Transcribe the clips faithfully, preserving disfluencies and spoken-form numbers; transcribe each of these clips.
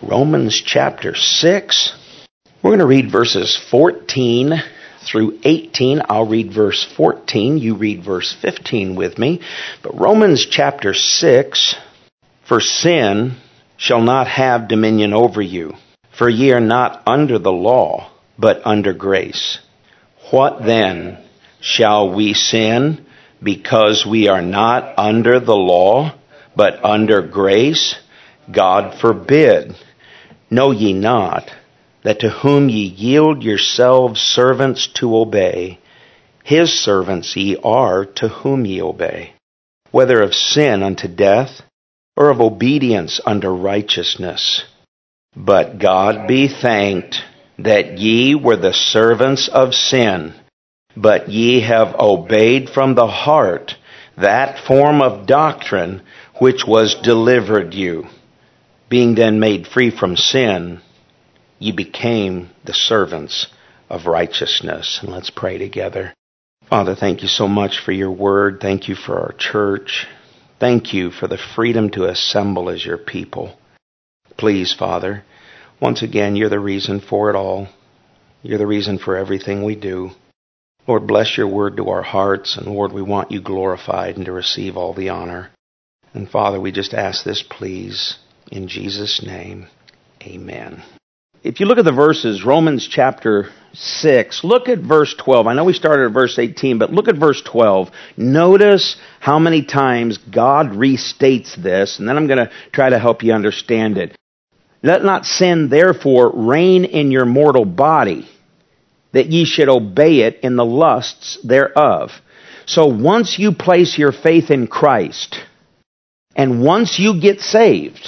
Romans chapter six. We're going to read verses fourteen through eighteen. I'll read verse fourteen. You read verse fifteen with me. But Romans chapter six, for sin shall not have dominion over you. For ye are not under the law, but under grace. What then? Shall we sin because we are not under the law, but under grace? God forbid. Know ye not that to whom ye yield yourselves servants to obey, his servants ye are to whom ye obey, whether of sin unto death, or of obedience unto righteousness. But God be thanked that ye were the servants of sin, but ye have obeyed from the heart that form of doctrine which was delivered you. Being then made free from sin, ye became the servants of righteousness. And let's pray together. Father, thank you so much for your word. Thank you for our church. Thank you for the freedom to assemble as your people. Please, Father, once again, you're the reason for it all. You're the reason for everything we do. Lord, bless your word to our hearts, and Lord, we want you glorified and to receive all the honor. And Father, we just ask this, please, in Jesus' name, amen. If you look at the verses, Romans chapter six, look at verse twelve. I know we started at verse eighteen, but look at verse twelve. Notice how many times God restates this, and then I'm going to try to help you understand it. Let not sin, therefore, reign in your mortal body, that ye should obey it in the lusts thereof. So once you place your faith in Christ, and once you get saved,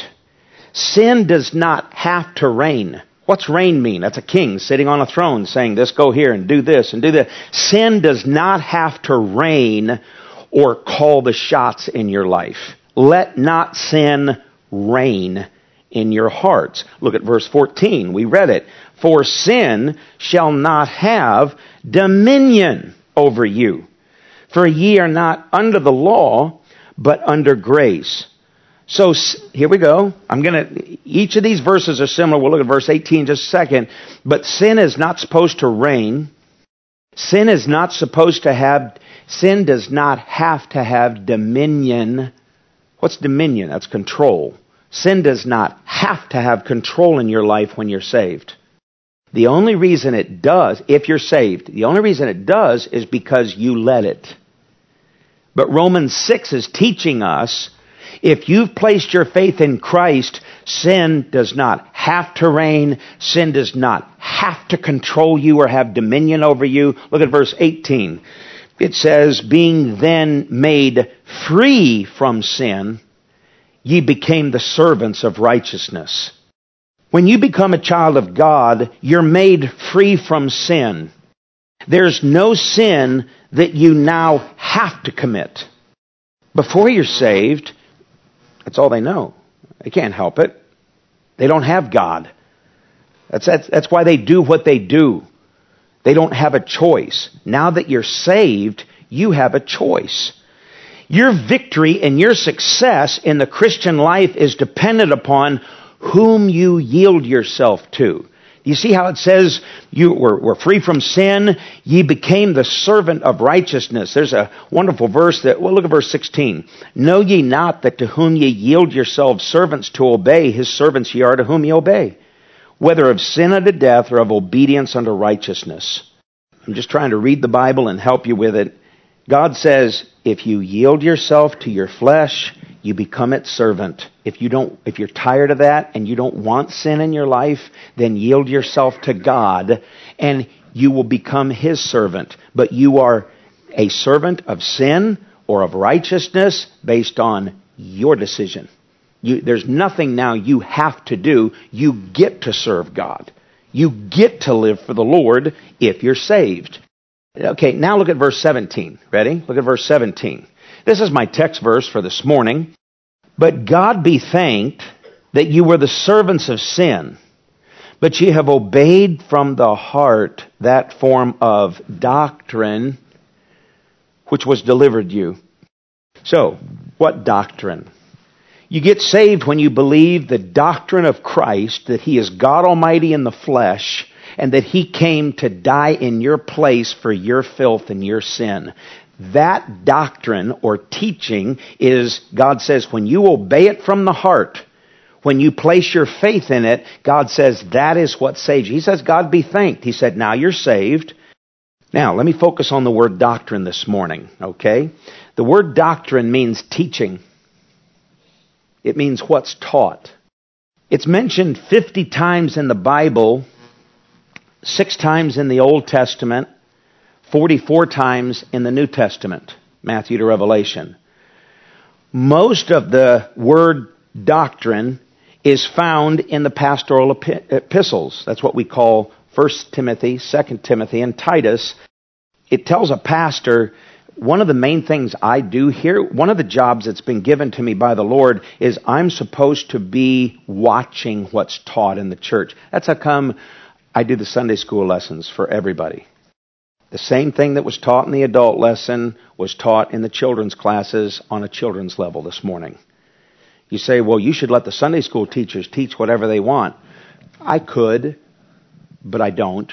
sin does not have to reign. What's reign mean? That's a king sitting on a throne saying, this, go here and do this and do that. Sin does not have to reign or call the shots in your life. Let not sin reign in your hearts. Look at verse fourteen. We read it. For sin shall not have dominion over you. For ye are not under the law, but under grace. So here we go. I'm going to, each of these verses are similar. We'll look at verse eighteen in just a second. But sin is not supposed to reign. Sin is not supposed to have, sin does not have to have dominion. What's dominion? That's control. Sin does not have to have control in your life when you're saved. The only reason it does, if you're saved, the only reason it does is because you let it. But Romans six is teaching us, if you've placed your faith in Christ, sin does not have to reign. Sin does not have to control you or have dominion over you. Look at verse eighteen. It says, being then made free from sin, ye became the servants of righteousness. When you become a child of God, you're made free from sin. There's no sin that you now have to commit. Before you're saved, that's all they know. They can't help it. They don't have God. That's, that's, that's why they do what they do. They don't have a choice. Now that you're saved, you have a choice. Your victory and your success in the Christian life is dependent upon whom you yield yourself to. You see how it says you were, were free from sin, ye became the servant of righteousness. There's a wonderful verse that, well, look at verse sixteen. Know ye not that to whom ye yield yourselves servants to obey, his servants ye are to whom ye obey, whether of sin unto death or of obedience unto righteousness. I'm just trying to read the Bible and help you with it. God says, if you yield yourself to your flesh, you become its servant. If you don't, if you're tired of that and you don't want sin in your life, then yield yourself to God and you will become his servant. But you are a servant of sin or of righteousness based on your decision. You, there's nothing now you have to do. You get to serve God. You get to live for the Lord if you're saved. Okay, now look at verse seventeen. Ready? Look at verse seventeen. This is my text verse for this morning. But God be thanked that you were the servants of sin, but ye have obeyed from the heart that form of doctrine which was delivered you. So, what doctrine? You get saved when you believe the doctrine of Christ, that He is God Almighty in the flesh, and that He came to die in your place for your filth and your sin. That doctrine or teaching is, God says, when you obey it from the heart, when you place your faith in it, God says that is what saves you. He says, God be thanked. He said, now you're saved. Now, let me focus on the word doctrine this morning, okay? The word doctrine means teaching. It means what's taught. It's mentioned fifty times in the Bible, six times in the Old Testament, forty-four times in the New Testament, Matthew to Revelation. Most of the word doctrine is found in the pastoral epistles. That's what we call First Timothy, Second Timothy, and Titus. It tells a pastor, one of the main things I do here, one of the jobs that's been given to me by the Lord is I'm supposed to be watching what's taught in the church. That's how come I do the Sunday school lessons for everybody. The same thing that was taught in the adult lesson was taught in the children's classes on a children's level this morning. You say, well, you should let the Sunday school teachers teach whatever they want. I could, but I don't,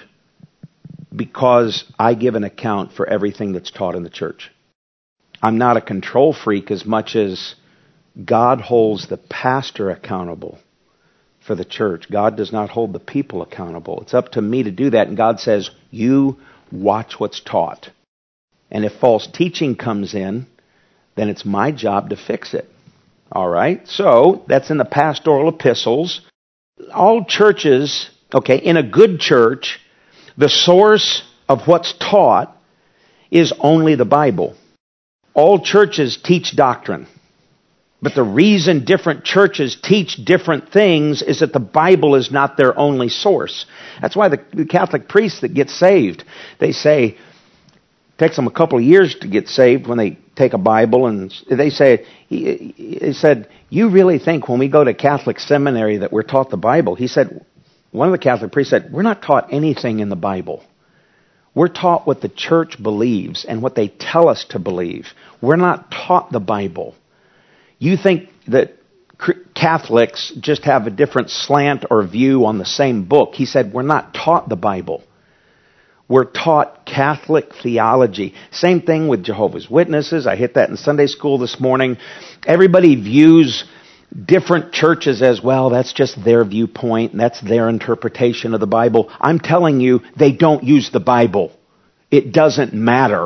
because I give an account for everything that's taught in the church. I'm not a control freak as much as God holds the pastor accountable for the church. God does not hold the people accountable. It's up to me to do that, and God says, you watch what's taught. And if false teaching comes in, then it's my job to fix it. All right? So, that's in the pastoral epistles. All churches, okay, in a good church, the source of what's taught is only the Bible. All churches teach doctrine. But the reason different churches teach different things is that the Bible is not their only source. That's why the, the Catholic priests that get saved, they say, it takes them a couple of years to get saved when they take a Bible, and they say, he, he said, you really think when we go to Catholic seminary that we're taught the Bible? He said, one of the Catholic priests said, we're not taught anything in the Bible. We're taught what the church believes and what they tell us to believe. We're not taught the Bible. You think that Catholics just have a different slant or view on the same book. He said, we're not taught the Bible. We're taught Catholic theology. Same thing with Jehovah's Witnesses. I hit that in Sunday school this morning. Everybody views different churches as, well, that's just their viewpoint, and that's their interpretation of the Bible. I'm telling you, they don't use the Bible. It doesn't matter.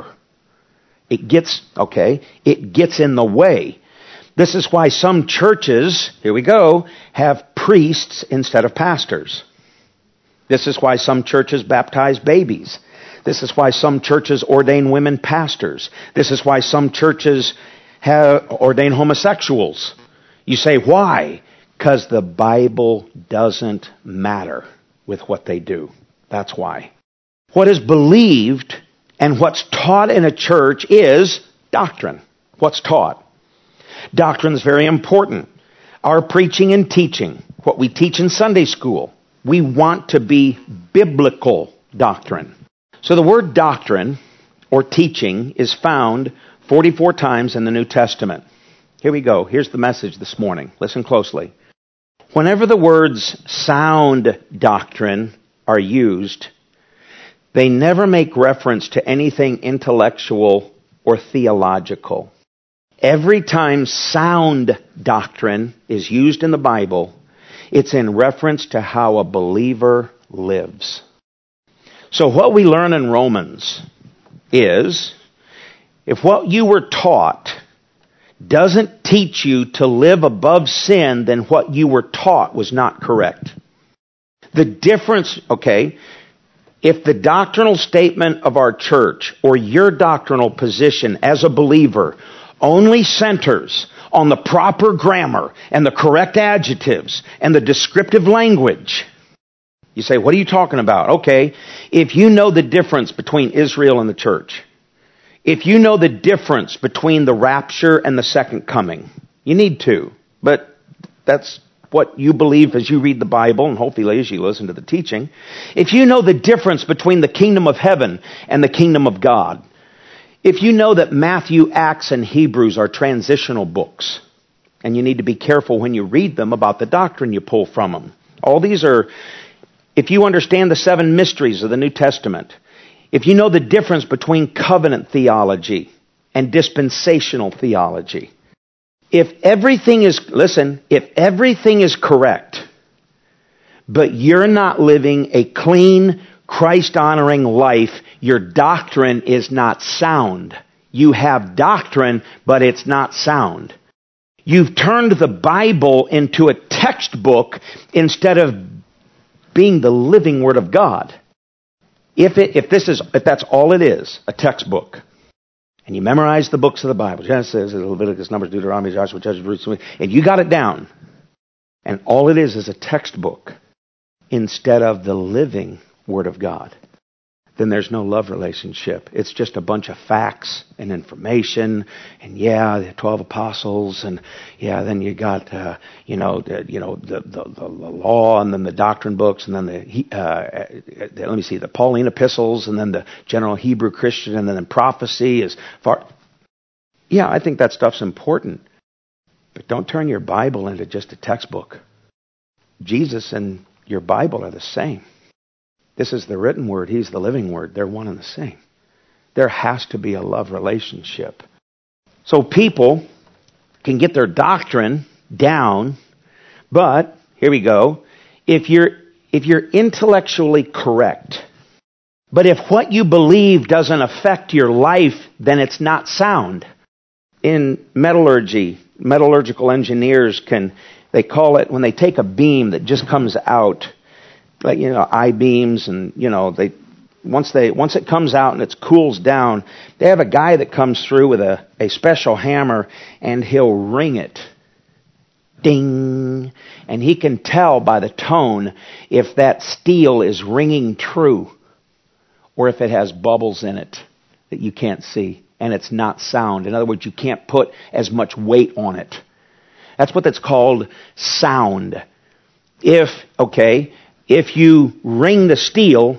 It gets, okay, it gets in the way. This is why some churches, here we go, have priests instead of pastors. This is why some churches baptize babies. This is why some churches ordain women pastors. This is why some churches have ordain homosexuals. You say, why? Because the Bible doesn't matter with what they do. That's why. What is believed and what's taught in a church is doctrine. What's taught. Doctrine is very important. Our preaching and teaching, what we teach in Sunday school, we want to be biblical doctrine. So the word doctrine or teaching is found forty-four times in the New Testament. Here we go. Here's the message this morning. Listen closely. Whenever the words sound doctrine are used, they never make reference to anything intellectual or theological. Every time sound doctrine is used in the Bible, it's in reference to how a believer lives. So what we learn in Romans is, if what you were taught doesn't teach you to live above sin, then what you were taught was not correct. The difference, okay, if the doctrinal statement of our church or your doctrinal position as a believer only centers on the proper grammar and the correct adjectives and the descriptive language, you say, what are you talking about? Okay, if you know the difference between Israel and the church, if you know the difference between the rapture and the second coming, you need to, but that's what you believe as you read the Bible, and hopefully as you listen to the teaching. If you know the difference between the kingdom of heaven and the kingdom of God, if you know that Matthew, Acts, and Hebrews are transitional books, And you need to be careful when you read them about the doctrine you pull from them. All these are, if you understand the seven mysteries of the New Testament, if you know the difference between covenant theology and dispensational theology, if everything is, listen, if everything is correct, but you're not living a clean, Christ-honoring life, your doctrine is not sound. You have doctrine, but it's not sound. You've turned the Bible into a textbook instead of being the living Word of God. If it, if this is, if that's all it is, a textbook, and you memorize the books of the Bible, Genesis, Leviticus, Numbers, Deuteronomy, Joshua, Judges, Ruth, and you got it down, and all it is is a textbook instead of the living Word of God, then there's no love relationship. It's just a bunch of facts and information, and yeah, the twelve apostles, and yeah, then you got uh, you know the, you know the, the the law, and then the doctrine books, and then the uh, let me see the Pauline epistles, and then the general Hebrew Christian, and then the prophecy is far. Yeah, I think that stuff's important, but don't turn your Bible into just a textbook. Jesus and your Bible are the same. This is the written word. He's the living word. They're one and the same. There has to be a love relationship. So people can get their doctrine down, but here we go. If you're if you're intellectually correct, but if what you believe doesn't affect your life, then it's not sound. In metallurgy, metallurgical engineers can, they call it when they take a beam that just comes out, like, you know, I-beams, and, you know, they once they once it comes out and it cools down, they have a guy that comes through with a, a special hammer, and he'll ring it. Ding! And he can tell by the tone if that steel is ringing true or if it has bubbles in it that you can't see and it's not sound. In other words, you can't put as much weight on it. That's what that's called sound. If, okay... If you ring the steel,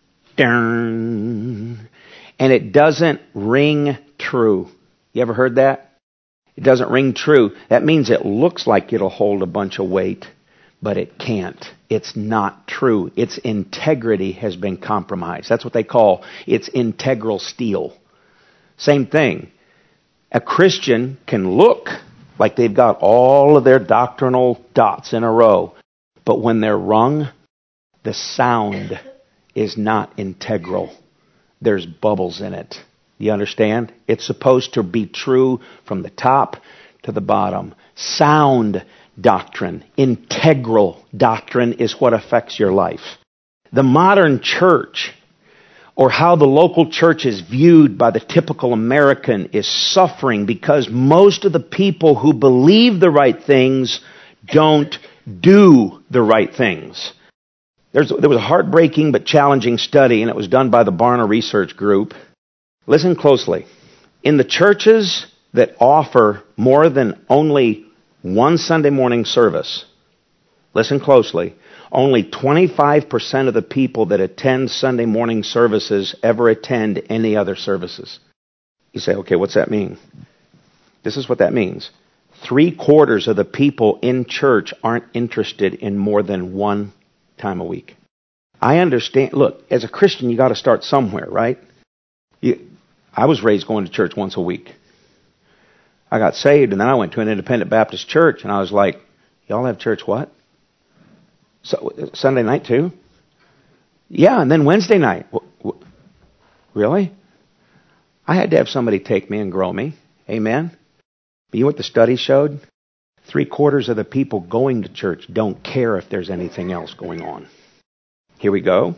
darn, and it doesn't ring true. You ever heard that? It doesn't ring true. That means it looks like it'll hold a bunch of weight, but it can't. It's not true. Its integrity has been compromised. That's what they call its integral steel. Same thing. A Christian can look like they've got all of their doctrinal dots in a row, but when they're rung, the sound is not integral. There's bubbles in it. You understand? It's supposed to be true from the top to the bottom. Sound doctrine, integral doctrine is what affects your life. The modern church, or how the local church is viewed by the typical American, is suffering because most of the people who believe the right things don't do the right things. There's, there was a heartbreaking but challenging study, and it was done by the Barna Research Group. Listen closely. In the churches that offer more than only one Sunday morning service, listen closely, only twenty-five percent of the people that attend Sunday morning services ever attend any other services. You say, okay, what's that mean? This is what that means. Three quarters of the people in church aren't interested in more than one time a week. I understand. Look, as a Christian, you got to start somewhere, right? You, I was raised going to church once a week. I got saved, and then I went to an independent Baptist church, and I was like, y'all have church what? So, Sunday night too? Yeah, and then Wednesday night. W- w- really? I had to have somebody take me and grow me. Amen? But you know what the study showed? Three quarters of the people going to church don't care if there's anything else going on. Here we go.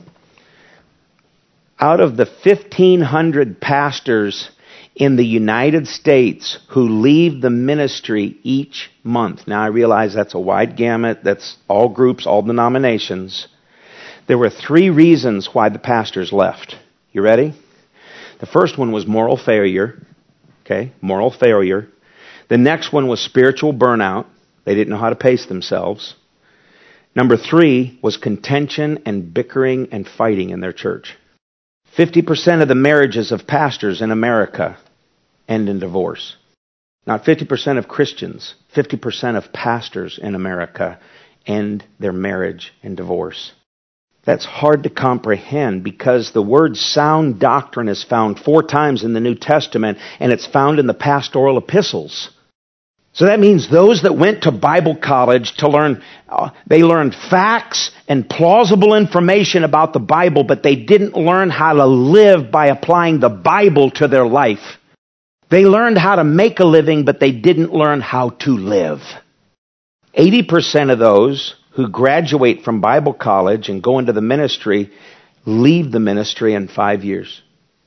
Out of the fifteen hundred pastors in the United States who leave the ministry each month, now I realize that's a wide gamut, that's all groups, all denominations. There were three reasons why the pastors left. You ready? The first one was moral failure. Okay, moral failure. The next one was spiritual burnout. They didn't know how to pace themselves. Number three was contention and bickering and fighting in their church. fifty percent of the marriages of pastors in America end in divorce. Not fifty percent of Christians, fifty percent of pastors in America end their marriage in divorce. That's hard to comprehend because the word sound doctrine is found four times in the New Testament, and it's found in the pastoral epistles. So that means those that went to Bible college to learn, uh, they learned facts and plausible information about the Bible, but they didn't learn how to live by applying the Bible to their life. They learned how to make a living, but they didn't learn how to live. eighty percent of those who graduate from Bible college and go into the ministry leave the ministry in five years.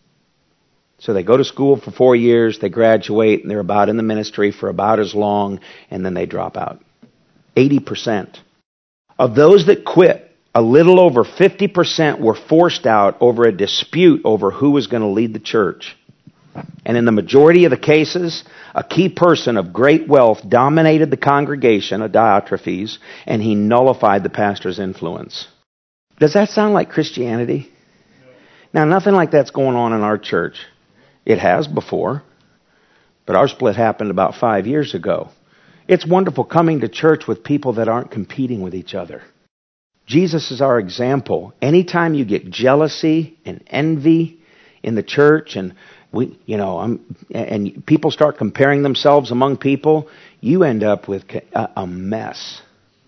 So they go to school for four years, they graduate, and they're about in the ministry for about as long, and then they drop out. eighty percent. Of those that quit, a little over fifty percent were forced out over a dispute over who was going to lead the church. And in the majority of the cases, a key person of great wealth dominated the congregation, a Diotrephes, and he nullified the pastor's influence. Does that sound like Christianity? No. Now, nothing like that's going on in our church. It has before, but our split happened about five years ago. It's wonderful coming to church with people that aren't competing with each other. Jesus is our example. Anytime you get jealousy and envy in the church, and we, you know, I'm, and people start comparing themselves among people, you end up with a, a mess.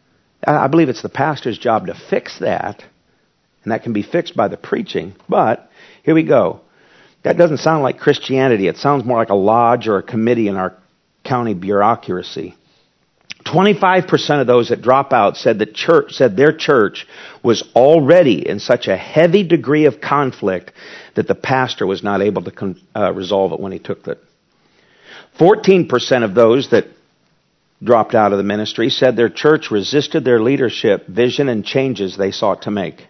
I believe it's the pastor's job to fix that, and that can be fixed by the preaching. But here we go. That doesn't sound like Christianity. It sounds more like a lodge or a committee in our county bureaucracy. twenty-five percent of those that drop out said that church said their church was already in such a heavy degree of conflict that the pastor was not able to con- uh, resolve it when he took it. fourteen percent of those that dropped out of the ministry said their church resisted their leadership, vision, and changes they sought to make.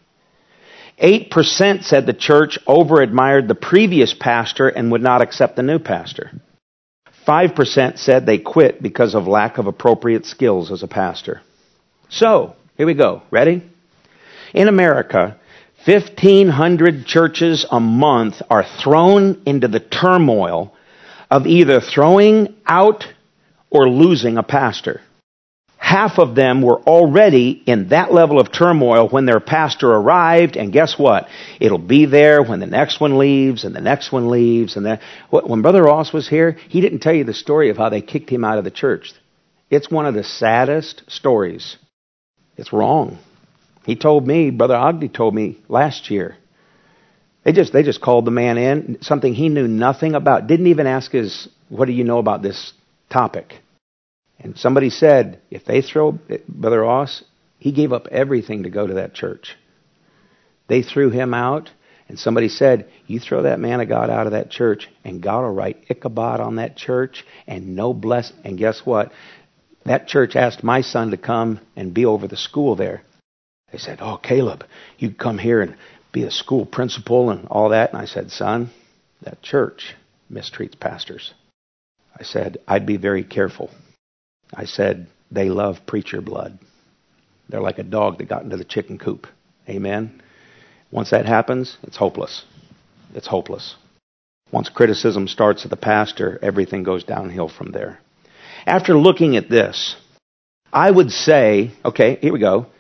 eight percent said the church over-admired the previous pastor and would not accept the new pastor. five percent said they quit because of lack of appropriate skills as a pastor. So, here we go. Ready? In America, fifteen hundred churches a month are thrown into the turmoil of either throwing out or losing a pastor. Half of them were already in that level of turmoil when their pastor arrived, and guess what? It'll be there when the next one leaves, and the next one leaves, and then when Brother Ross was here, he didn't tell you the story of how they kicked him out of the church. It's one of the saddest stories. It's wrong. He told me, Brother Ogden told me last year. They just they just called the man in, something he knew nothing about. Didn't even ask his, what do you know about this topic? And somebody said, if they throw Brother Ross, he gave up everything to go to that church. They threw him out, and somebody said, you throw that man of God out of that church, and God will write Ichabod on that church, and no bless. And guess what? That church asked my son to come and be over the school there. They said, oh, Caleb, you come here and be a school principal and all that. And I said, son, that church mistreats pastors. I said, I'd be very careful. I said, they love preacher blood. They're like a dog that got into the chicken coop. Amen? Once that happens, it's hopeless. It's hopeless. Once criticism starts of the pastor, everything goes downhill from there. After looking at this, I would say, okay, here we go.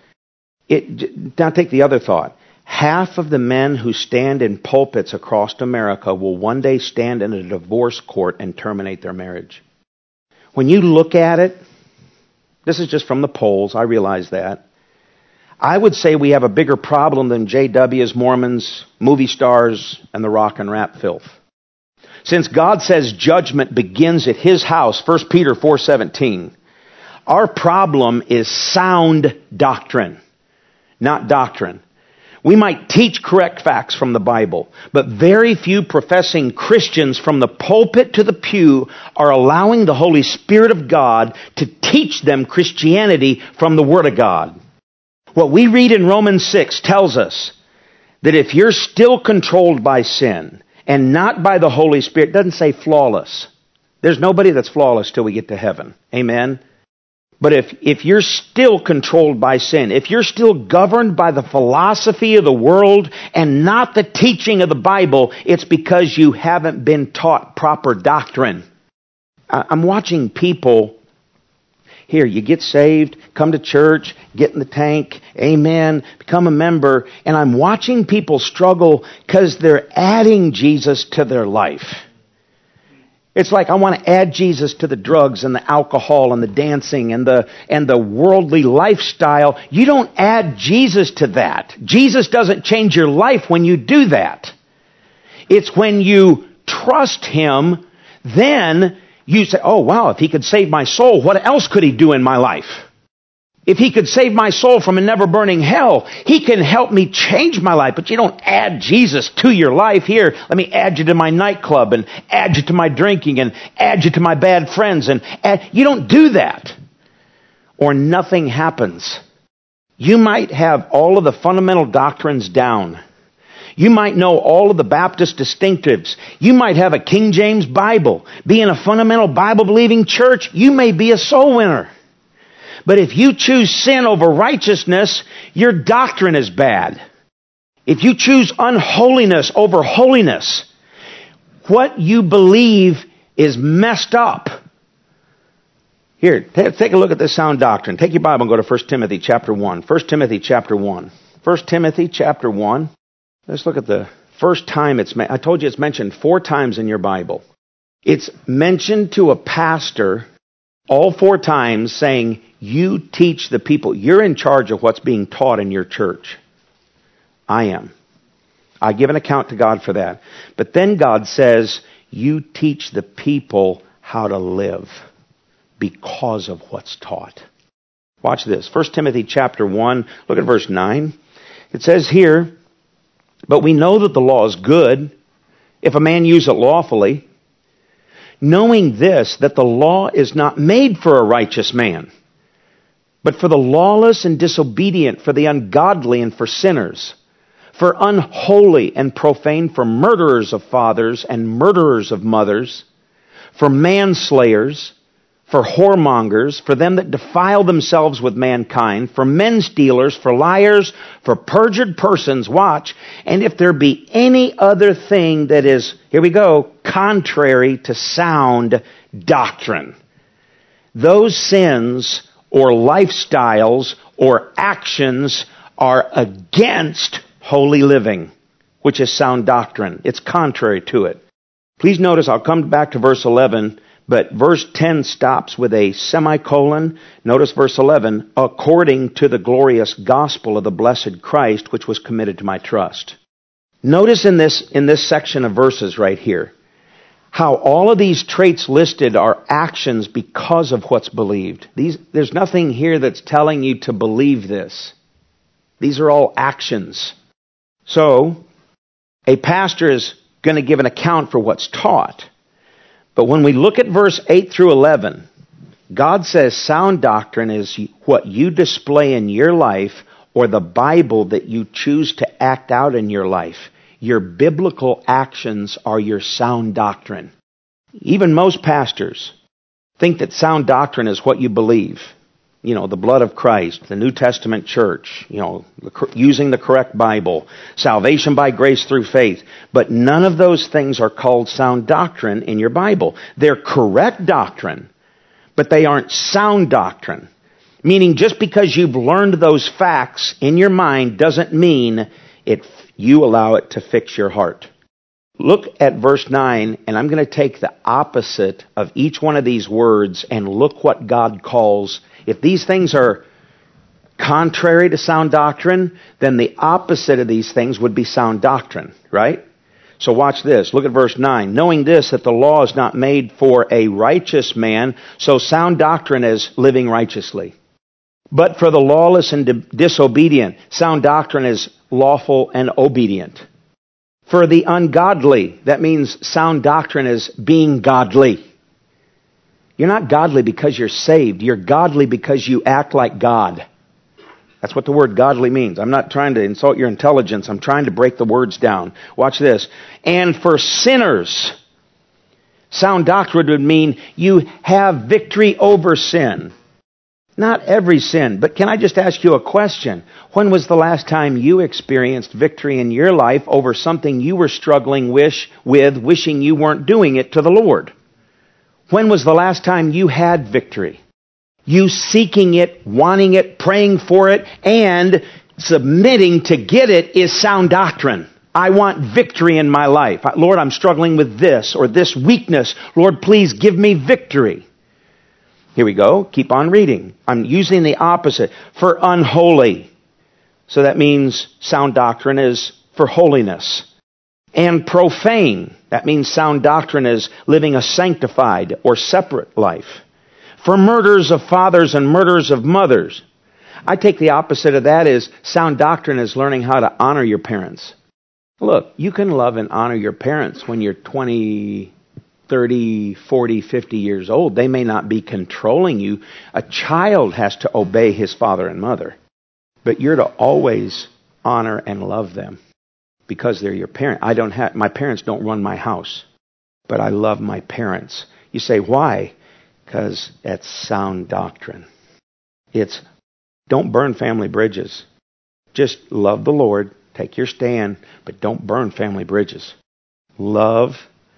It, now take the other thought. Half of the men who stand in pulpits across America will one day stand in a divorce court and terminate their marriage. When you look at it, this is just from the polls, I realize that. I would say we have a bigger problem than J Ws, Mormons, movie stars, and the rock and rap filth. Since God says judgment begins at His house, First Peter four seventeen, our problem is sound doctrine, not doctrine. We might teach correct facts from the Bible, but very few professing Christians from the pulpit to the pew are allowing the Holy Spirit of God to teach them Christianity from the Word of God. What we read in Romans six tells us that if you're still controlled by sin and not by the Holy Spirit, it doesn't say flawless. There's nobody that's flawless till we get to heaven. Amen? But if, if you're still controlled by sin, if you're still governed by the philosophy of the world and not the teaching of the Bible, it's because you haven't been taught proper doctrine. I'm watching people. Here, you get saved, come to church, get in the tank, amen, become a member, and I'm watching people struggle because they're adding Jesus to their life. It's like I want to add Jesus to the drugs and the alcohol and the dancing and the and the worldly lifestyle. You don't add Jesus to that. Jesus doesn't change your life when you do that. It's when you trust Him, then you say, oh, wow, if He could save my soul, what else could He do in my life? If He could save my soul from a never-burning hell, He can help me change my life. But you don't add Jesus to your life. Here, let me add you to my nightclub and add you to my drinking and add you to my bad friends. And add, you don't do that. Or nothing happens. You might have all of the fundamental doctrines down. You might know all of the Baptist distinctives. You might have a King James Bible. Be in a fundamental Bible-believing church. You may be a soul winner. But if you choose sin over righteousness, your doctrine is bad. If you choose unholiness over holiness, what you believe is messed up. Here, t- take a look at this sound doctrine. Take your Bible and go to First Timothy chapter one. First Timothy chapter one. First Timothy chapter one. Let's look at the first time it's mentioned. I told you it's mentioned four times in your Bible. It's mentioned to a pastor all four times saying, you teach the people. You're in charge of what's being taught in your church. I am. I give an account to God for that. But then God says, you teach the people how to live because of what's taught. Watch this. First Timothy chapter one, look at verse nine. It says here, but we know that the law is good if a man use it lawfully, knowing this, that the law is not made for a righteous man, but for the lawless and disobedient, for the ungodly and for sinners, for unholy and profane, for murderers of fathers and murderers of mothers, for manslayers, for whoremongers, for them that defile themselves with mankind, for men stealers, for liars, for perjured persons, watch, and if there be any other thing that is, here we go, contrary to sound doctrine. Those sins or lifestyles or actions are against holy living, which is sound doctrine. It's contrary to it. Please notice, I'll come back to verse eleven, but verse ten stops with a semicolon. Notice verse eleven, according to the glorious gospel of the blessed Christ, which was committed to my trust. Notice in this, in this section of verses right here, how all of these traits listed are actions because of what's believed. These, there's nothing here that's telling you to believe this. These are all actions. So, a pastor is going to give an account for what's taught. But when we look at verse eight through eleven, God says sound doctrine is what you display in your life or the Bible that you choose to act out in your life. Your biblical actions are your sound doctrine. Even most pastors think that sound doctrine is what you believe. You know, the blood of Christ, the New Testament church, you know, using the correct Bible, salvation by grace through faith. But none of those things are called sound doctrine in your Bible. They're correct doctrine, but they aren't sound doctrine. Meaning just because you've learned those facts in your mind doesn't mean it you allow it to fix your heart. Look at verse nine, and I'm going to take the opposite of each one of these words and look what God calls. If these things are contrary to sound doctrine, then the opposite of these things would be sound doctrine, right? So watch this. Look at verse nine. Knowing this, that the law is not made for a righteous man, so sound doctrine is living righteously. But for the lawless and di- disobedient, sound doctrine is lawful and obedient. For the ungodly, that means sound doctrine is being godly. You're not godly because you're saved. You're godly because you act like God. That's what the word godly means. I'm not trying to insult your intelligence. I'm trying to break the words down. Watch this. And for sinners, sound doctrine would mean you have victory over sin. Not every sin, but can I just ask you a question? When was the last time you experienced victory in your life over something you were struggling wish, with, wishing you weren't doing it to the Lord? When was the last time you had victory? You seeking it, wanting it, praying for it, and submitting to get it is sound doctrine. I want victory in my life. Lord, I'm struggling with this or this weakness. Lord, please give me victory. Here we go. Keep on reading. I'm using the opposite. For unholy. So that means sound doctrine is for holiness. And profane. That means sound doctrine is living a sanctified or separate life. For murders of fathers and murders of mothers. I take the opposite of that is sound doctrine is learning how to honor your parents. Look, you can love and honor your parents when you're twenty, thirty, forty, fifty years old. They may not be controlling you. A child has to obey his father and mother. But you're to always honor and love them because they're your parent. I don't have, my parents don't run my house, but I love my parents. You say, why? Because that's sound doctrine. It's don't burn family bridges. Just love the Lord. Take your stand, but don't burn family bridges. Love,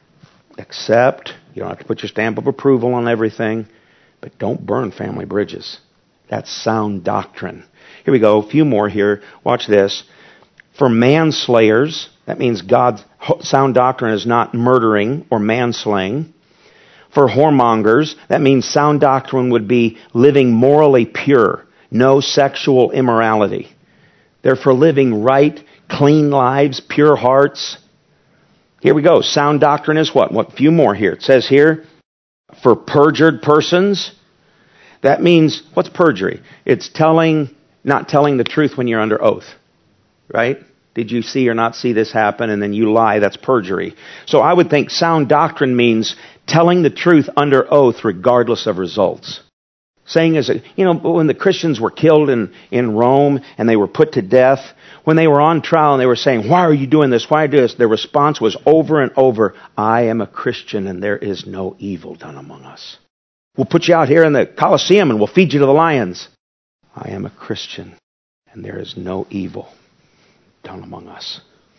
accept. You don't have to put your stamp of approval on everything, but don't burn family bridges. That's sound doctrine. Here we go. A few more here. Watch this. For manslayers, that means God's sound doctrine is not murdering or manslaying. For whoremongers, that means sound doctrine would be living morally pure, no sexual immorality. They're for living right, clean lives, pure hearts. Here we go. Sound doctrine is what? What? Few more here. It says here, for perjured persons. That means, what's perjury? It's telling, not telling the truth when you're under oath. Right? Did you see or not see this happen? And then you lie. That's perjury. So I would think sound doctrine means telling the truth under oath regardless of results. Saying is, you know, when the Christians were killed in, in Rome and they were put to death, when they were on trial and they were saying, why are you doing this? Why are you doing this? Their response was over and over, I am a Christian and there is no evil done among us. We'll put you out here in the Colosseum and we'll feed you to the lions. I am a Christian and there is no evil done among us.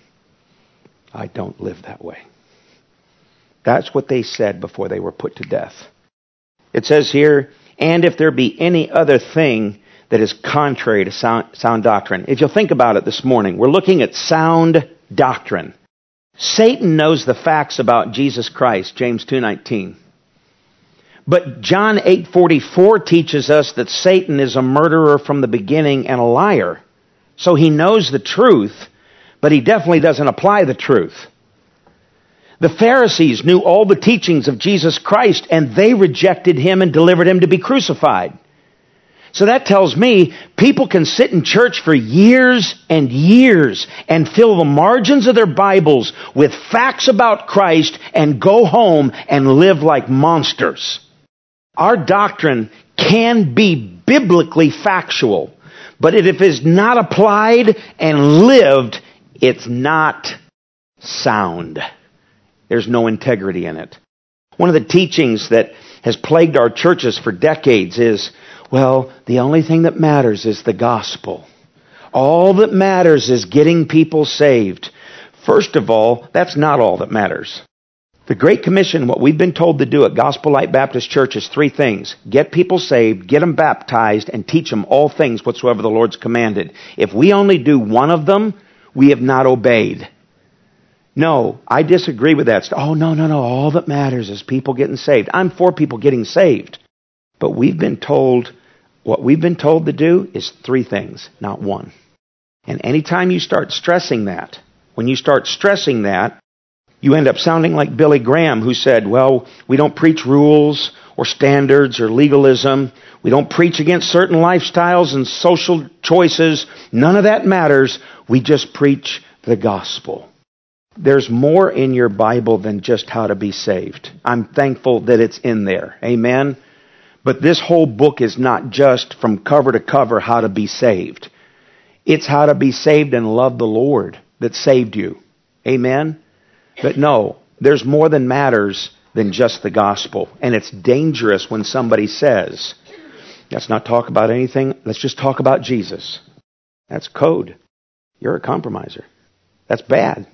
I don't live that way. That's what they said before they were put to death. It says here, and if there be any other thing that is contrary to sound, sound doctrine. If you'll think about it this morning, we're looking at sound doctrine. Satan knows the facts about Jesus Christ, James two nineteen. But John eight forty-four teaches us that Satan is a murderer from the beginning and a liar. So he knows the truth, but he definitely doesn't apply the truth. The Pharisees knew all the teachings of Jesus Christ, and they rejected him and delivered him to be crucified. So that tells me people can sit in church for years and years and fill the margins of their Bibles with facts about Christ and go home and live like monsters. Our doctrine can be biblically factual, but if it is not applied and lived, it's not sound. There's no integrity in it. One of the teachings that has plagued our churches for decades is, well, the only thing that matters is the gospel. All that matters is getting people saved. First of all, that's not all that matters. The Great Commission, what we've been told to do at Gospel Light Baptist Church is three things. Get people saved, get them baptized, and teach them all things whatsoever the Lord's commanded. If we only do one of them, we have not obeyed. No, I disagree with that. Oh, no, no, no. All that matters is people getting saved. I'm for people getting saved. But we've been told, what we've been told to do is three things, not one. And anytime you start stressing that, when you start stressing that, you end up sounding like Billy Graham, who said, well, we don't preach rules or standards or legalism. We don't preach against certain lifestyles and social choices. None of that matters. We just preach the gospel. There's more in your Bible than just how to be saved. I'm thankful that it's in there. Amen? But this whole book is not just from cover to cover how to be saved. It's how to be saved and love the Lord that saved you. Amen? But no, there's more than matters than just the gospel. And it's dangerous when somebody says, let's not talk about anything. Let's just talk about Jesus. That's code. You're a compromiser. That's bad.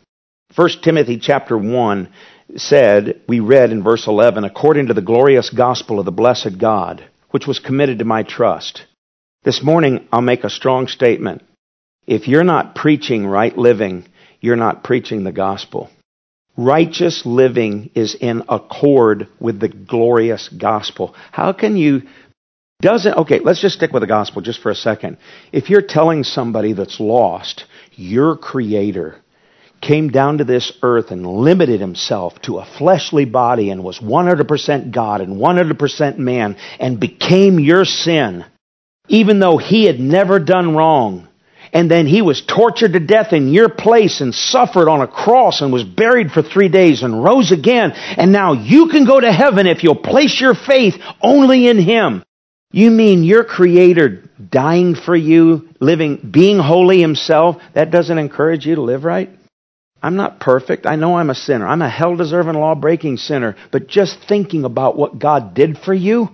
First Timothy chapter one said, we read in verse eleven, according to the glorious gospel of the blessed God, which was committed to my trust. This morning, I'll make a strong statement. If you're not preaching right living, you're not preaching the gospel. Righteous living is in accord with the glorious gospel. How can you... Doesn't... Okay, let's just stick with the gospel just for a second. If you're telling somebody that's lost, your Creator came down to this earth and limited himself to a fleshly body and was one hundred percent God and one hundred percent man and became your sin, even though he had never done wrong. And then he was tortured to death in your place and suffered on a cross and was buried for three days and rose again. And now you can go to heaven if you'll place your faith only in him. You mean your Creator dying for you, living, being holy himself, that doesn't encourage you to live right? I'm not perfect. I know I'm a sinner. I'm a hell-deserving, law-breaking sinner. But just thinking about what God did for you,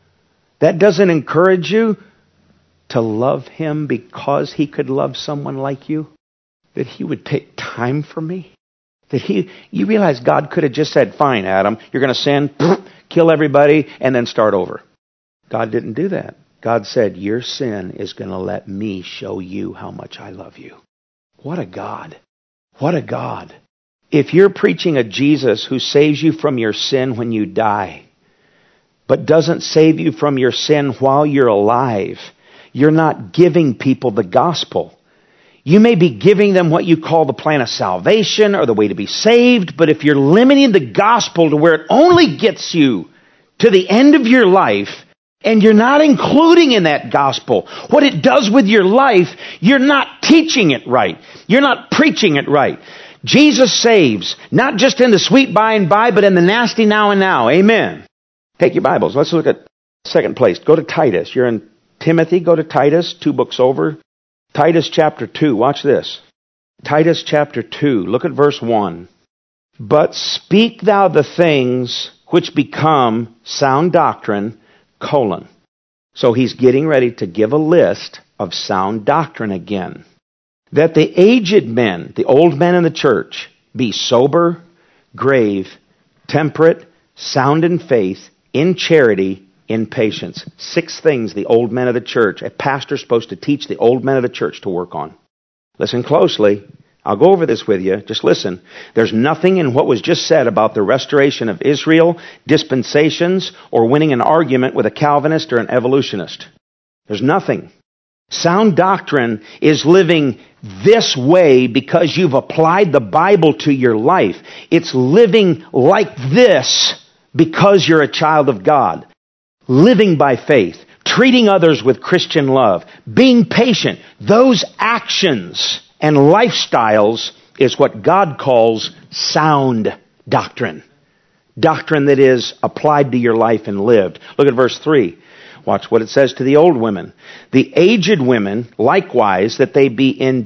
that doesn't encourage you to love him because he could love someone like you? That he would take time for me? That he, you realize God could have just said, fine, Adam, you're going to sin, kill everybody, and then start over. God didn't do that. God said, your sin is going to let me show you how much I love you. What a God. What a God. If you're preaching a Jesus who saves you from your sin when you die, but doesn't save you from your sin while you're alive, you're not giving people the gospel. You may be giving them what you call the plan of salvation or the way to be saved, but if you're limiting the gospel to where it only gets you to the end of your life, and you're not including in that gospel what it does with your life, you're not teaching it right. You're not preaching it right. Jesus saves, not just in the sweet by and by, but in the nasty now and now. Amen. Take your Bibles. Let's look at second place. Go to Titus. You're in Timothy. Go to Titus, two books over. Titus chapter two. Watch this. Titus chapter two. Look at verse one. But speak thou the things which become sound doctrine, colon. So he's getting ready to give a list of sound doctrine again. That the aged men, the old men in the church, be sober, grave, temperate, sound in faith, in charity, in patience. Six things the old men of the church, a pastor's supposed to teach the old men of the church to work on. Listen closely. I'll go over this with you. Just listen. There's nothing in what was just said about the restoration of Israel, dispensations, or winning an argument with a Calvinist or an evolutionist. There's nothing. Sound doctrine is living this way because you've applied the Bible to your life. It's living like this because you're a child of God. Living by faith. Treating others with Christian love. Being patient. Those actions and lifestyles is what God calls sound doctrine. Doctrine that is applied to your life and lived. Look at verse three. Watch what it says to the old women. The aged women, likewise, that they be in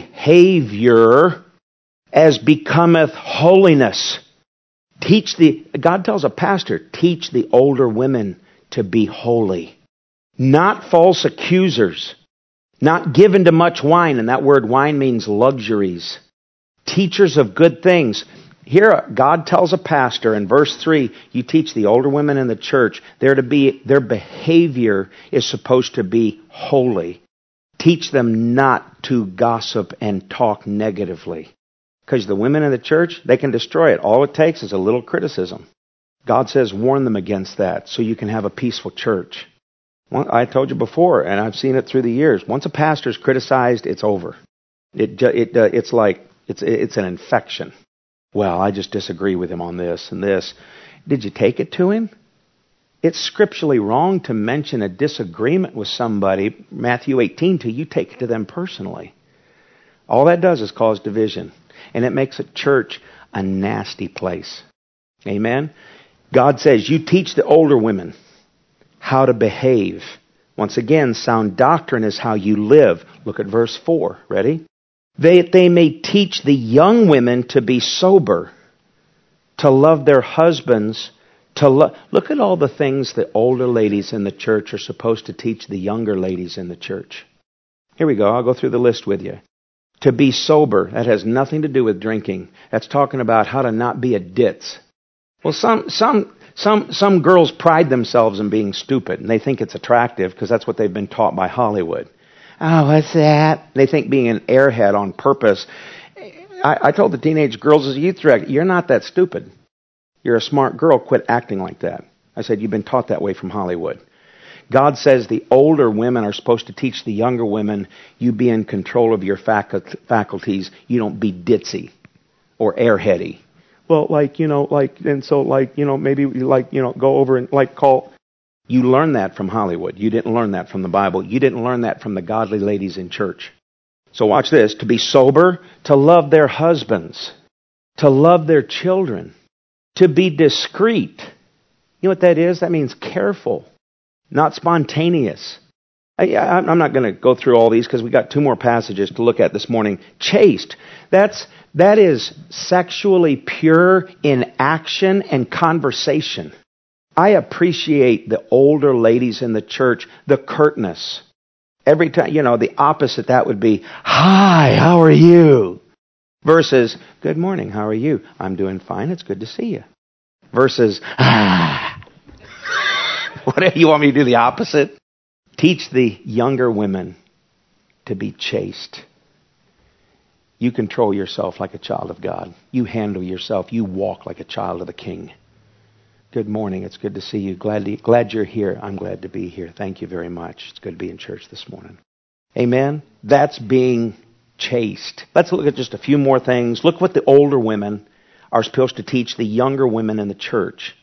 behavior as becometh holiness. Teach the, God tells a pastor, teach the older women to be holy. Not false accusers. Not given to much wine, and that word wine means luxuries. Teachers of good things. Here, God tells a pastor in verse three, you teach the older women in the church, they're to be, their behavior is supposed to be holy. Teach them not to gossip and talk negatively. Because the women in the church, they can destroy it. All it takes is a little criticism. God says warn them against that so you can have a peaceful church. I told you before, and I've seen it through the years. Once a pastor's criticized, it's over. It it uh, it's like it's it's an infection. Well, I just disagree with him on this and this. Did you take it to him? It's scripturally wrong to mention a disagreement with somebody, Matthew eighteen, till you take it to them personally. All that does is cause division, and it makes a church a nasty place. Amen? God says, you teach the older women how to behave. Once again, sound doctrine is how you live. Look at verse four. Ready? They, they may teach the young women to be sober, to love their husbands, to lo- look at all the things the older ladies in the church are supposed to teach the younger ladies in the church. Here we go. I'll go through the list with you. To be sober, that has nothing to do with drinking. That's talking about how to not be a ditz. Well, some some some some girls pride themselves in being stupid, and they think it's attractive because that's what they've been taught by Hollywood. Oh, what's that? They think being an airhead on purpose. I, I told the teenage girls as a youth director, you're not that stupid. You're a smart girl. Quit acting like that. I said, you've been taught that way from Hollywood. God says the older women are supposed to teach the younger women, you be in control of your faculties. You don't be ditzy or airheady. Well, like, you know, like, and so, like, you know, maybe, like, you know, go over and, like, call. You learned that from Hollywood. You didn't learn that from the Bible. You didn't learn that from the godly ladies in church. So watch this. To be sober, to love their husbands, to love their children, to be discreet. You know what that is? That means careful, not spontaneous. I, I'm not going to go through all these because we got two more passages to look at this morning. Chaste. That's, that is sexually pure in action and conversation. I appreciate the older ladies in the church, the curtness. Every time, you know, the opposite that would be, hi, how are you? Versus, good morning, how are you? I'm doing fine, it's good to see you. Versus, ah. What do you want me to do the opposite? Teach the younger women to be chaste. You control yourself like a child of God. You handle yourself. You walk like a child of the King. Good morning. It's good to see you. Glad, to, glad you're here. I'm glad to be here. Thank you very much. It's good to be in church this morning. Amen. That's being chaste. Let's look at just a few more things. Look what the older women are supposed to teach the younger women in the church.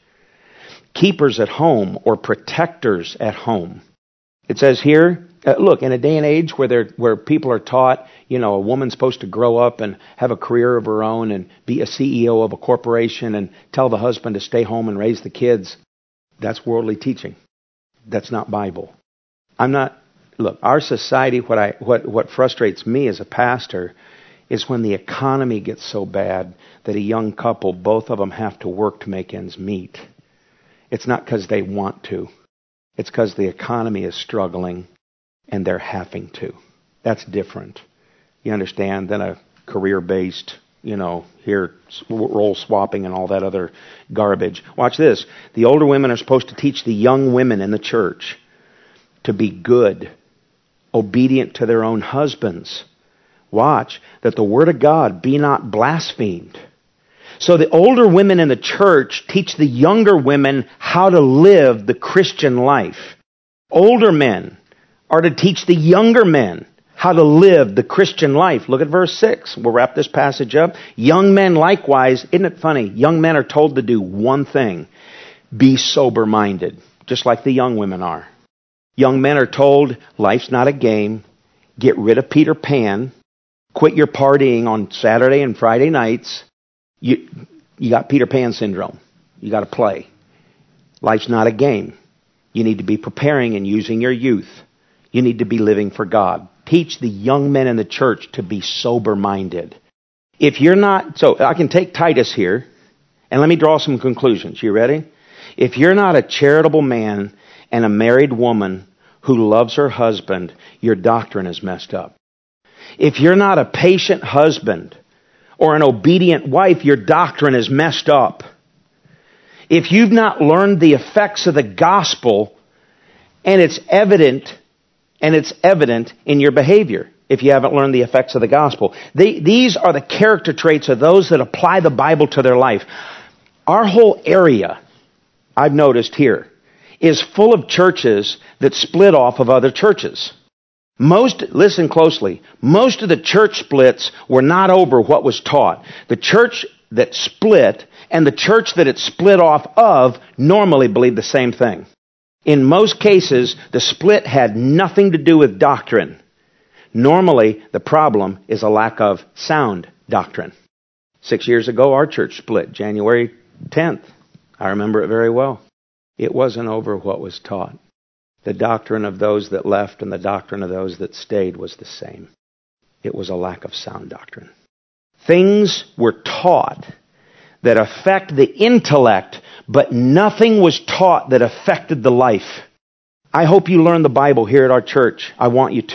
Keepers at home or protectors at home. It says here, uh, look, in a day and age where they're, where people are taught, you know, a woman's supposed to grow up and have a career of her own and be a C E O of a corporation and tell the husband to stay home and raise the kids. That's worldly teaching. That's not Bible. I'm not, look, our society, what I what, what frustrates me as a pastor is when the economy gets so bad that a young couple, both of them have to work to make ends meet. It's not because they want to. It's because the economy is struggling and they're having to. That's different. You understand, than a career-based, you know, here, role swapping and all that other garbage. Watch this. The older women are supposed to teach the young women in the church to be good, obedient to their own husbands. Watch, that the word of God be not blasphemed. So the older women in the church teach the younger women how to live the Christian life. Older men are to teach the younger men how to live the Christian life. Look at verse six. We'll wrap this passage up. Young men likewise, isn't it funny? Young men are told to do one thing. Be sober-minded, just like the young women are. Young men are told, life's not a game. Get rid of Peter Pan. Quit your partying on Saturday and Friday nights. You, you got Peter Pan syndrome. You got to play. Life's not a game. You need to be preparing and using your youth. You need to be living for God. Teach the young men in the church to be sober-minded. If you're not, so I can take Titus here, and let me draw some conclusions. You ready? If you're not a charitable man and a married woman who loves her husband, your doctrine is messed up. If you're not a patient husband or an obedient wife, your doctrine is messed up. If you've not learned the effects of the gospel, and it's evident, and it's evident in your behavior, if you haven't learned the effects of the gospel. They, these are the character traits of those that apply the Bible to their life. Our whole area, I've noticed here, is full of churches that split off of other churches. Most, listen closely, most of the church splits were not over what was taught. The church that split and the church that it split off of normally believed the same thing. In most cases, the split had nothing to do with doctrine. Normally, the problem is a lack of sound doctrine. Six years ago, our church split, January tenth. I remember it very well. It wasn't over what was taught. The doctrine of those that left and the doctrine of those that stayed was the same. It was a lack of sound doctrine. Things were taught that affect the intellect, but nothing was taught that affected the life. I hope you learn the Bible here at our church. I want you to.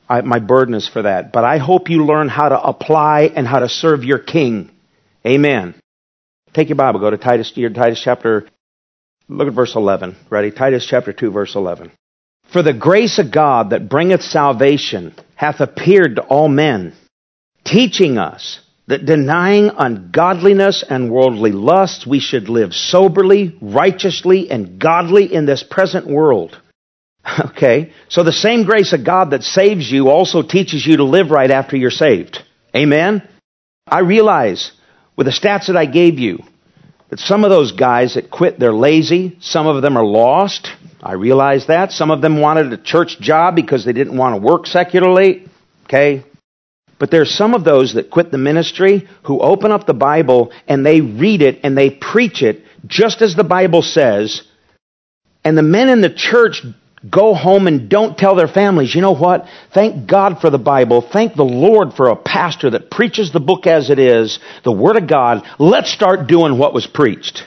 I, my burden is for that. But I hope you learn how to apply and how to serve your King. Amen. Take your Bible, go to Titus, your Titus chapter, look at verse eleven. Ready? Titus chapter two, verse eleven. For the grace of God that bringeth salvation hath appeared to all men, teaching us that denying ungodliness and worldly lusts, we should live soberly, righteously, and godly in this present world. Okay, so the same grace of God that saves you also teaches you to live right after you're saved. Amen? I realize with the stats that I gave you that some of those guys that quit, they're lazy. Some of them are lost. I realize that. Some of them wanted a church job because they didn't want to work secularly. Okay? But there's some of those that quit the ministry who open up the Bible and they read it and they preach it just as the Bible says. And the men in the church go home and don't tell their families, you know what? Thank God for the Bible. Thank the Lord for a pastor that preaches the book as it is, the Word of God. Let's start doing what was preached.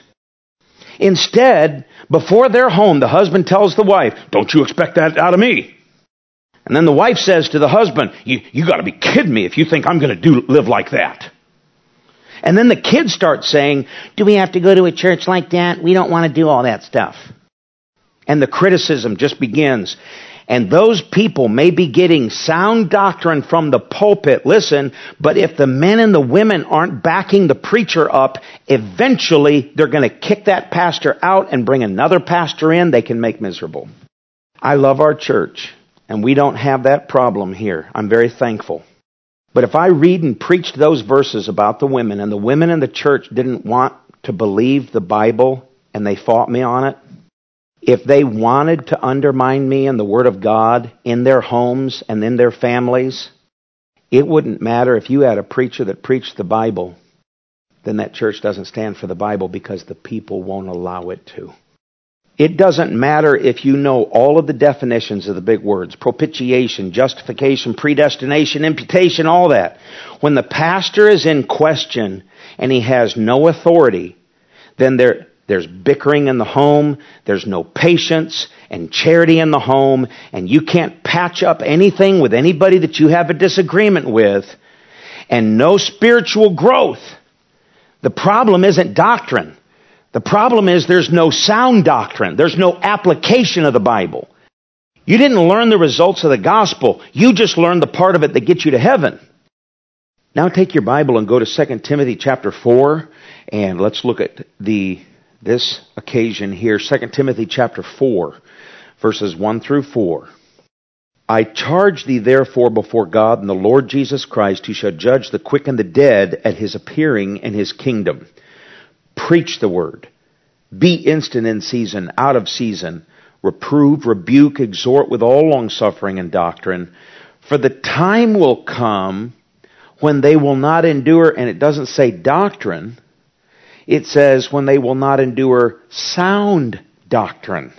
Instead, before they're home, the husband tells the wife, don't you expect that out of me? And then the wife says to the husband, you, you got to be kidding me if you think I'm going to do live like that. And then the kids start saying, do we have to go to a church like that? We don't want to do all that stuff. And the criticism just begins. And those people may be getting sound doctrine from the pulpit, listen, but if the men and the women aren't backing the preacher up, eventually they're going to kick that pastor out and bring another pastor in they can make miserable. I love our church, and we don't have that problem here. I'm very thankful. But if I read and preached those verses about the women, and the women in the church didn't want to believe the Bible, and they fought me on it, if they wanted to undermine me and the Word of God in their homes and in their families, it wouldn't matter if you had a preacher that preached the Bible, then that church doesn't stand for the Bible because the people won't allow it to. It doesn't matter if you know all of the definitions of the big words, propitiation, justification, predestination, imputation, all that. When the pastor is in question and he has no authority, then there There's bickering in the home, there's no patience and charity in the home, and you can't patch up anything with anybody that you have a disagreement with, and no spiritual growth. The problem isn't doctrine. The problem is there's no sound doctrine. There's no application of the Bible. You didn't learn the results of the gospel. You just learned the part of it that gets you to heaven. Now take your Bible and go to Second Timothy chapter four, and let's look at the this occasion here, Second Timothy chapter four, verses one through four. I charge thee therefore before God and the Lord Jesus Christ, who shall judge the quick and the dead at his appearing in his kingdom. Preach the word. Be instant in season, out of season. Reprove, rebuke, exhort with all longsuffering and doctrine. For the time will come when they will not endure, and it doesn't say doctrine, it says when they will not endure sound doctrine.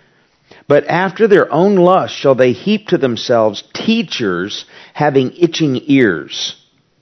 But after their own lust shall they heap to themselves teachers having itching ears.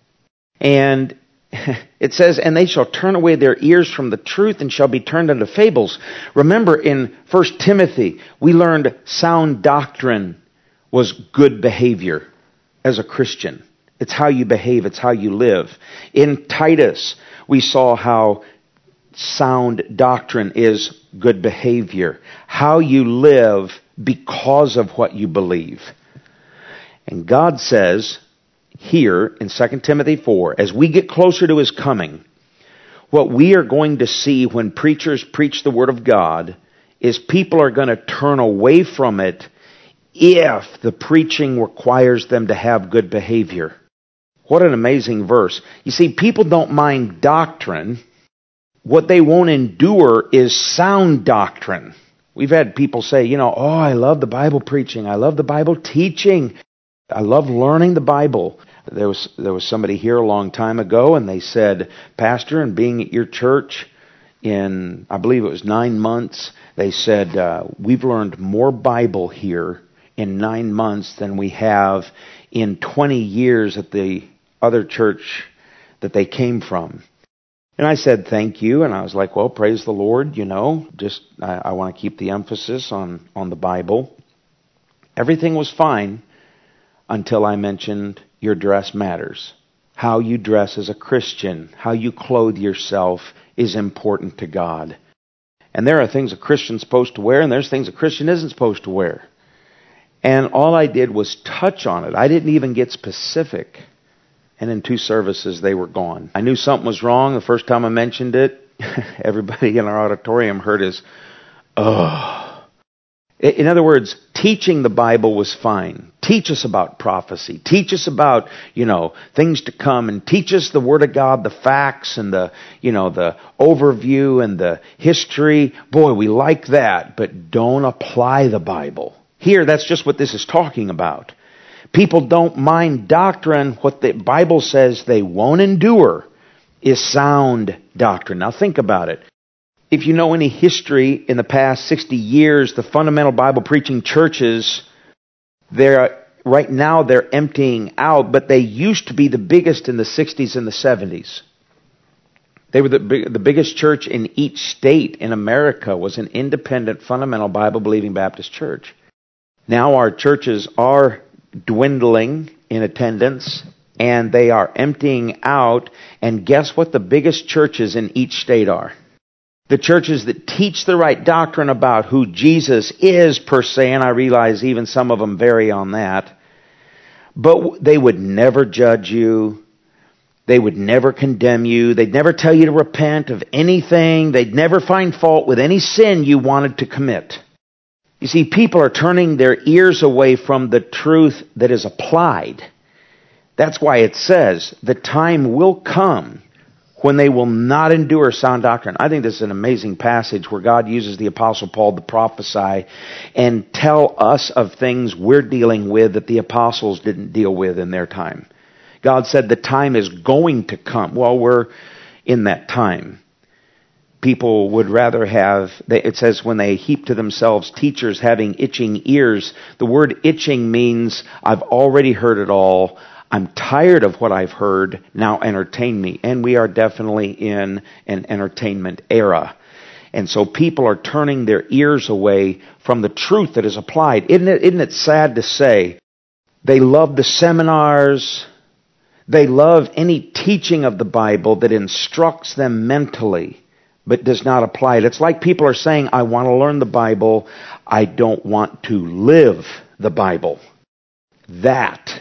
And it says, and they shall turn away their ears from the truth and shall be turned unto fables. Remember in First Timothy, we learned sound doctrine was good behavior as a Christian. It's how you behave. It's how you live. In Titus, we saw how sound doctrine is good behavior. How you live because of what you believe. And God says here in Second Timothy four, as we get closer to his coming, what we are going to see when preachers preach the Word of God is people are going to turn away from it if the preaching requires them to have good behavior. What an amazing verse. You see, people don't mind doctrine. What they won't endure is sound doctrine. We've had people say, you know, oh, I love the Bible preaching. I love the Bible teaching. I love learning the Bible. There was there was somebody here a long time ago, and they said, Pastor, and being at your church in, I believe it was nine months, they said, uh, we've learned more Bible here in nine months than we have in twenty years at the other church that they came from. And I said, thank you. And I was like, well, praise the Lord, you know, just I, I want to keep the emphasis on, on the Bible. Everything was fine until I mentioned your dress matters. How you dress as a Christian, how you clothe yourself is important to God. And there are things a Christian's supposed to wear, and there's things a Christian isn't supposed to wear. And all I did was touch on it. I didn't even get specific. And in two services, they were gone. I knew something was wrong the first time I mentioned it. Everybody in our auditorium heard his, ugh. In other words, teaching the Bible was fine. Teach us about prophecy. Teach us about, you know, things to come, and teach us the Word of God, the facts and the, you know, the overview and the history. Boy, we like that, but don't apply the Bible. Here, that's just what this is talking about. People don't mind doctrine. What the Bible says they won't endure is sound doctrine. Now think about it. If you know any history in the past sixty years, the fundamental Bible preaching churches, they're right now they're emptying out, but they used to be the biggest in the sixties and the seventies. They were the, big, the biggest church in each state in America was an independent, fundamental, Bible-believing Baptist church. Now our churches are dwindling in attendance, and they are emptying out, and guess what the biggest churches in each state are? The churches that teach the right doctrine about who Jesus is per se, and I realize even some of them vary on that, but they would never judge you. They would never condemn you. They'd never tell you to repent of anything. They'd never find fault with any sin you wanted to commit. You see, people are turning their ears away from the truth that is applied. That's why it says, the time will come when they will not endure sound doctrine. I think this is an amazing passage where God uses the Apostle Paul to prophesy and tell us of things we're dealing with that the apostles didn't deal with in their time. God said the time is going to come. Well, we're in that time. People would rather have, it says when they heap to themselves teachers having itching ears. The word itching means I've already heard it all. I'm tired of what I've heard. Now entertain me. And we are definitely in an entertainment era. And so people are turning their ears away from the truth that is applied. Isn't it, isn't it sad to say they love the seminars, they love any teaching of the Bible that instructs them mentally, but does not apply it. It's like people are saying, I want to learn the Bible, I don't want to live the Bible. That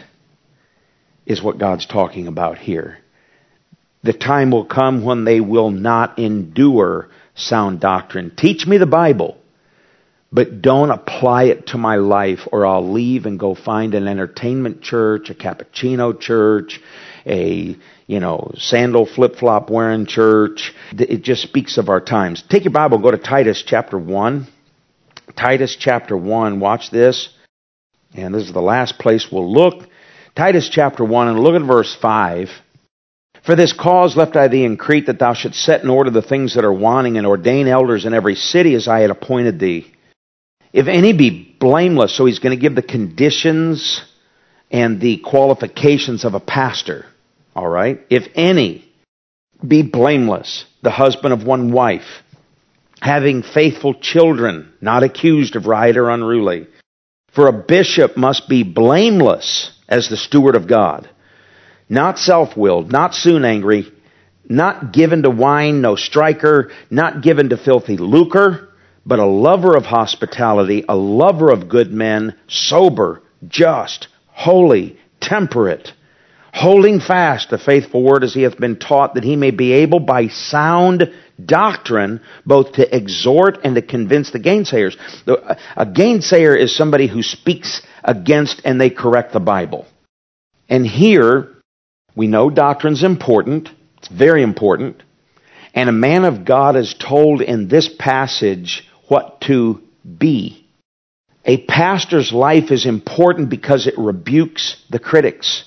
is what God's talking about here. The time will come when they will not endure sound doctrine. Teach me the Bible, but don't apply it to my life, or I'll leave and go find an entertainment church, a cappuccino church, a, you know, sandal flip-flop wearing church. It just speaks of our times. Take your Bible, go to Titus chapter one. Titus chapter one, watch this. And this is the last place we'll look. Titus chapter one, and look at verse five. For this cause left I thee in Crete, that thou shouldst set in order the things that are wanting, and ordain elders in every city as I had appointed thee. If any be blameless, so he's going to give the conditions and the qualifications of a pastor. All right? If any be blameless, the husband of one wife, having faithful children, not accused of riot or unruly. For a bishop must be blameless as the steward of God, not self-willed, not soon angry, not given to wine, no striker, not given to filthy lucre, but a lover of hospitality, a lover of good men, sober, just, holy, temperate, holding fast the faithful word as he hath been taught, that he may be able by sound doctrine both to exhort and to convince the gainsayers. A gainsayer is somebody who speaks against and they correct the Bible. And here, we know doctrine's important. It's very important. And a man of God is told in this passage what to be. A pastor's life is important because it rebukes the critics.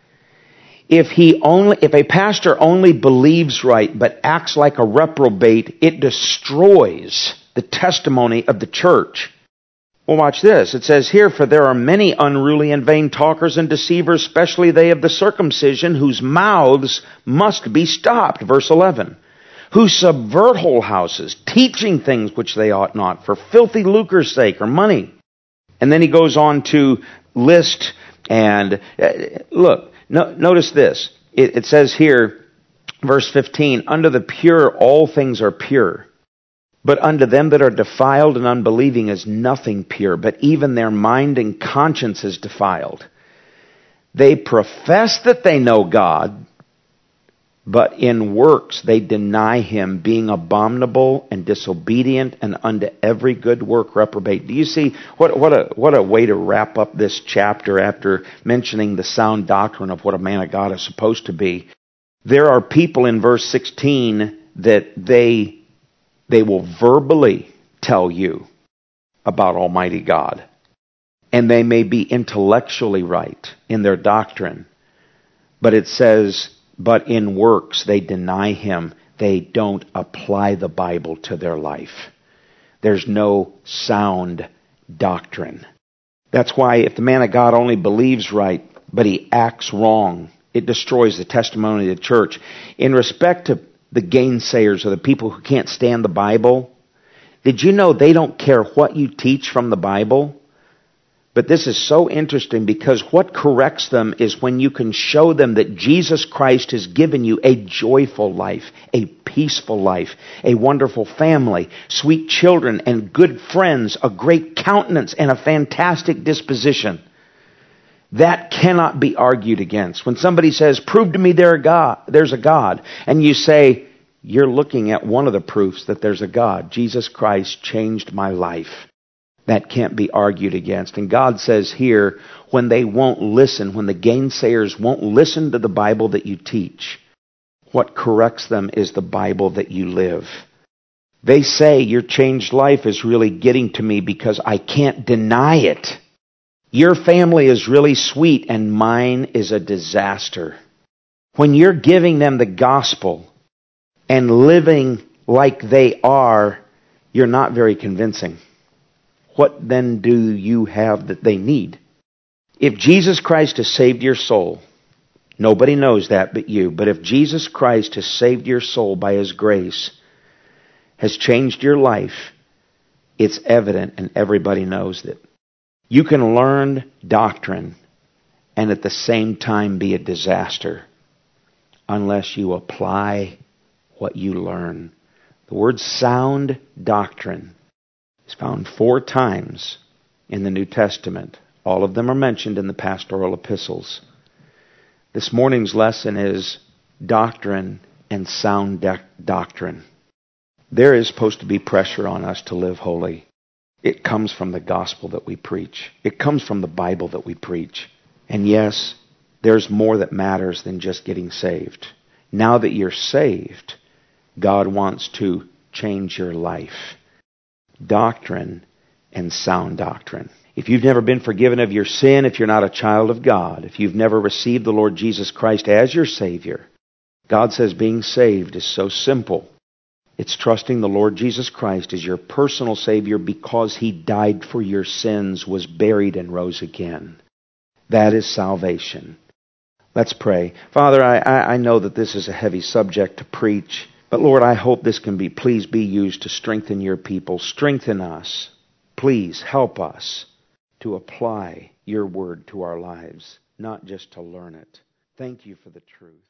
If he only, if a pastor only believes right but acts like a reprobate, it destroys the testimony of the church. Well, watch this. It says here, for there are many unruly and vain talkers and deceivers, especially they of the circumcision, whose mouths must be stopped. Verse eleven. Who subvert whole houses, teaching things which they ought not, for filthy lucre's sake or money. And then he goes on to list And uh, look, no, notice this. It, it says here, verse fifteen, unto the pure all things are pure. But unto them that are defiled and unbelieving is nothing pure, but even their mind and conscience is defiled. They profess that they know God, but in works they deny Him, being abominable and disobedient, and unto every good work reprobate. Do you see what, what a what a way to wrap up this chapter after mentioning the sound doctrine of what a man of God is supposed to be? There are people in verse sixteen that they they will verbally tell you about Almighty God, and they may be intellectually right in their doctrine, but it says, but in works they deny Him. They don't apply the Bible to their life. There's no sound doctrine. That's why if the man of God only believes right, but he acts wrong, it destroys the testimony of the church. In respect to the gainsayers or the people who can't stand the Bible, did you know they don't care what you teach from the Bible? But this is so interesting because what corrects them is when you can show them that Jesus Christ has given you a joyful life, a peaceful life, a wonderful family, sweet children and good friends, a great countenance and a fantastic disposition. That cannot be argued against. When somebody says, prove to me there a God, there's a God, and you say, you're looking at one of the proofs that there's a God. Jesus Christ changed my life. That can't be argued against. And God says here, when they won't listen, when the gainsayers won't listen to the Bible that you teach, what corrects them is the Bible that you live. They say your changed life is really getting to me because I can't deny it. Your family is really sweet and mine is a disaster. When you're giving them the gospel and living like they are, you're not very convincing. What then do you have that they need? If Jesus Christ has saved your soul, nobody knows that but you, but if Jesus Christ has saved your soul by His grace, has changed your life, it's evident and everybody knows that. You can learn doctrine and at the same time be a disaster unless you apply what you learn. The word sound doctrine is found four times in the New Testament. All of them are mentioned in the pastoral epistles. This morning's lesson is doctrine and sound de- doctrine. There is supposed to be pressure on us to live holy. It comes from the gospel that we preach. It comes from the Bible that we preach. And yes, there's more that matters than just getting saved. Now that you're saved, God wants to change your life. Doctrine and sound doctrine. If you've never been forgiven of your sin, if you're not a child of God, if you've never received the Lord Jesus Christ as your Savior, God says being saved is so simple. It's trusting the Lord Jesus Christ as your personal Savior because He died for your sins, was buried, and rose again. That is salvation. Let's pray. Father, I, I know that this is a heavy subject to preach, but Lord, I hope this can be, please be used to strengthen your people. Strengthen us. Please help us to apply your word to our lives, not just to learn it. Thank you for the truth.